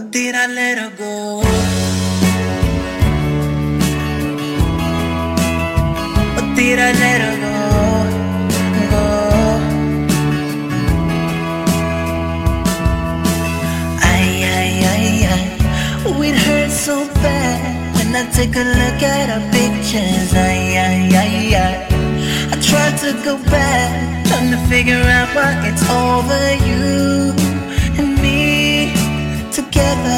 did I let her go? Or did I let her go? Go. Oh, it hurts so bad when I take a look at our pictures. I try to go back, trying to figure out why it's over you and me together.